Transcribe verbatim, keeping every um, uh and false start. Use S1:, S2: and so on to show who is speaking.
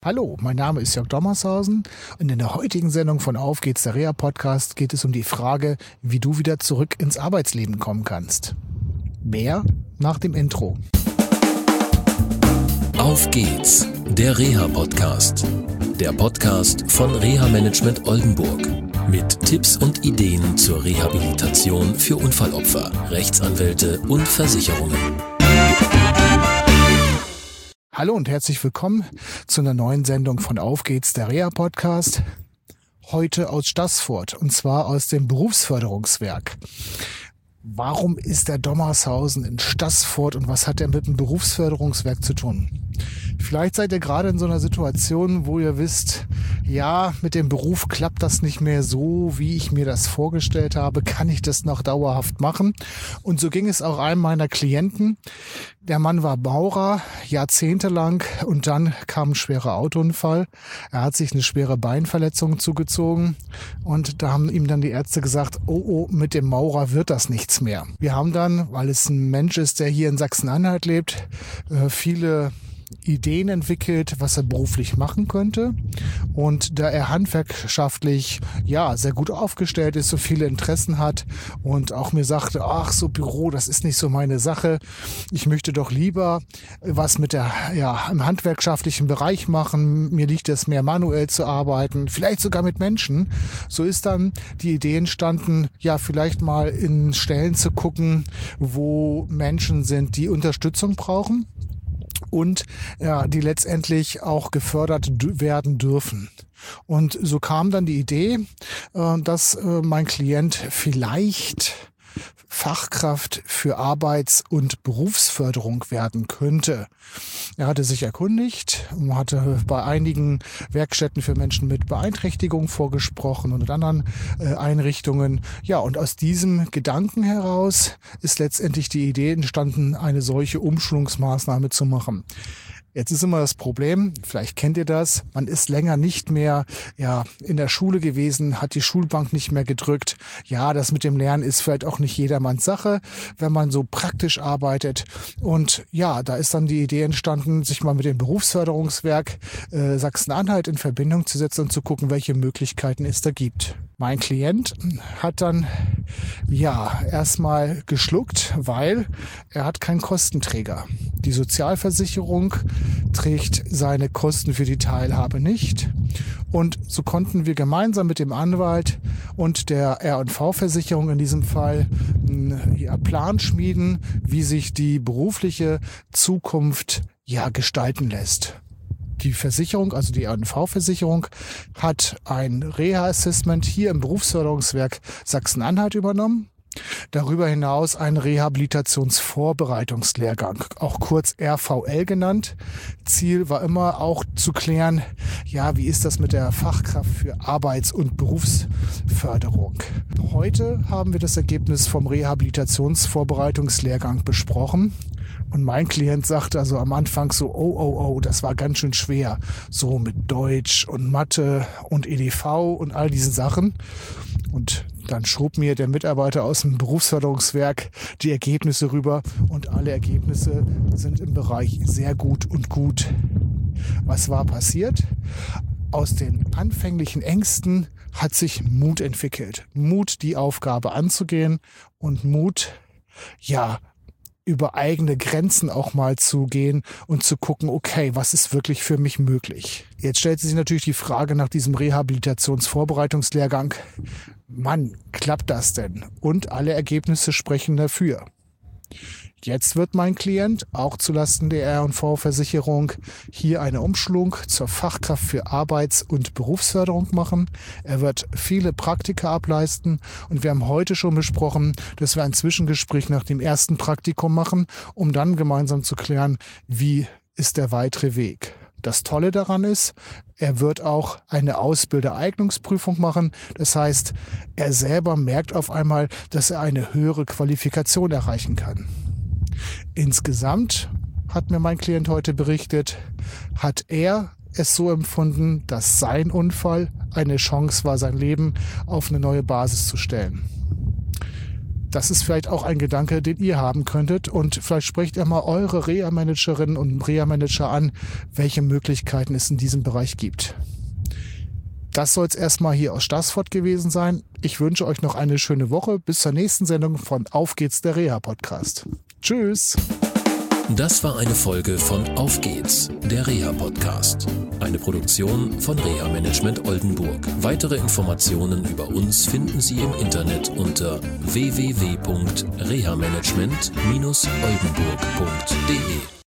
S1: Hallo, mein Name ist Jörg Dommershausen und in der heutigen Sendung von Auf geht's, der Reha-Podcast, geht es um die Frage, wie du wieder zurück ins Arbeitsleben kommen kannst. Mehr nach dem Intro.
S2: Auf geht's, der Reha-Podcast. Der Podcast von Reha-Management Oldenburg. Mit Tipps und Ideen zur Rehabilitation für Unfallopfer, Rechtsanwälte und Versicherungen.
S1: Hallo und herzlich willkommen zu einer neuen Sendung von Auf geht's, der Reha-Podcast. Heute aus Staßfurt und zwar aus dem Berufsförderungswerk. Warum ist der Dommershausen in Staßfurt und was hat er mit dem Berufsförderungswerk zu tun? Vielleicht seid ihr gerade in so einer Situation, wo ihr wisst, ja, mit dem Beruf klappt das nicht mehr so, wie ich mir das vorgestellt habe. Kann ich das noch dauerhaft machen? Und so ging es auch einem meiner Klienten. Der Mann war Maurer, jahrzehntelang, und dann kam ein schwerer Autounfall. Er hat sich eine schwere Beinverletzung zugezogen und da haben ihm dann die Ärzte gesagt, oh, oh, mit dem Maurer wird das nichts mehr. Wir haben dann, weil es ein Mensch ist, der hier in Sachsen-Anhalt lebt, viele Ideen entwickelt, was er beruflich machen könnte. Und da er handwerkschaftlich ja sehr gut aufgestellt ist, so viele Interessen hat und auch mir sagte, ach so Büro, das ist nicht so meine Sache. Ich möchte doch lieber was mit der ja im handwerkschaftlichen Bereich machen. Mir liegt es mehr manuell zu arbeiten, vielleicht sogar mit Menschen. So ist dann die Idee entstanden, ja vielleicht mal in Stellen zu gucken, wo Menschen sind, die Unterstützung brauchen. Und ja, die letztendlich auch gefördert d- werden dürfen. Und so kam dann die Idee, äh, dass äh, mein Klient vielleicht Fachkraft für Arbeits- und Berufsförderung werden könnte. Er hatte sich erkundigt, hatte bei einigen Werkstätten für Menschen mit Beeinträchtigung vorgesprochen und in anderen äh, Einrichtungen. Ja, und aus diesem Gedanken heraus ist letztendlich die Idee entstanden, eine solche Umschulungsmaßnahme zu machen. Jetzt ist immer das Problem, vielleicht kennt ihr das, man ist länger nicht mehr ja in der Schule gewesen, hat die Schulbank nicht mehr gedrückt. Ja, das mit dem Lernen ist vielleicht auch nicht jedermanns Sache, wenn man so praktisch arbeitet. Und ja, da ist dann die Idee entstanden, sich mal mit dem Berufsförderungswerk äh, Sachsen-Anhalt in Verbindung zu setzen und zu gucken, welche Möglichkeiten es da gibt. Mein Klient hat dann ja erstmal geschluckt, weil er hat keinen Kostenträger. Die Sozialversicherung trägt seine Kosten für die Teilhabe nicht. Und so konnten wir gemeinsam mit dem Anwalt und der R und V-Versicherung in diesem Fall einen ja, Plan schmieden, wie sich die berufliche Zukunft ja gestalten lässt. Die Versicherung, also die R und V-Versicherung, hat ein Reha-Assessment hier im Berufsförderungswerk Sachsen-Anhalt übernommen. Darüber hinaus einen Rehabilitationsvorbereitungslehrgang, auch kurz R V L genannt. Ziel war immer auch zu klären, ja, wie ist das mit der Fachkraft für Arbeits- und Berufsförderung. Heute haben wir das Ergebnis vom Rehabilitationsvorbereitungslehrgang besprochen. Und mein Klient sagte also am Anfang so, oh, oh, oh, das war ganz schön schwer. So mit Deutsch und Mathe und E D V und all diesen Sachen. Und dann schob mir der Mitarbeiter aus dem Berufsförderungswerk die Ergebnisse rüber. Und alle Ergebnisse sind im Bereich sehr gut und gut. Was war passiert? Aus den anfänglichen Ängsten hat sich Mut entwickelt. Mut, die Aufgabe anzugehen und Mut, ja, über eigene Grenzen auch mal zu gehen und zu gucken, okay, was ist wirklich für mich möglich? Jetzt stellt sich natürlich die Frage nach diesem Rehabilitationsvorbereitungslehrgang, Mann, klappt das denn? Und alle Ergebnisse sprechen dafür. Jetzt wird mein Klient, auch zulasten der R und V-Versicherung, hier eine Umschulung zur Fachkraft für Arbeits- und Berufsförderung machen. Er wird viele Praktika ableisten und wir haben heute schon besprochen, dass wir ein Zwischengespräch nach dem ersten Praktikum machen, um dann gemeinsam zu klären, wie ist der weitere Weg. Das Tolle daran ist, er wird auch eine Ausbildereignungsprüfung machen. Das heißt, er selber merkt auf einmal, dass er eine höhere Qualifikation erreichen kann. Insgesamt, hat mir mein Klient heute berichtet, hat er es so empfunden, dass sein Unfall eine Chance war, sein Leben auf eine neue Basis zu stellen. Das ist vielleicht auch ein Gedanke, den ihr haben könntet und vielleicht sprecht ihr mal eure Reha-Managerinnen und Reha-Manager an, welche Möglichkeiten es in diesem Bereich gibt. Das soll es erstmal hier aus Staßfurt gewesen sein. Ich wünsche euch noch eine schöne Woche. Bis zur nächsten Sendung von Auf geht's, der Reha-Podcast. Tschüss!
S2: Das war eine Folge von Auf geht's, der Reha-Podcast. Eine Produktion von Reha Management Oldenburg. Weitere Informationen über uns finden Sie im Internet unter w w w punkt reha management dash oldenburg punkt d e.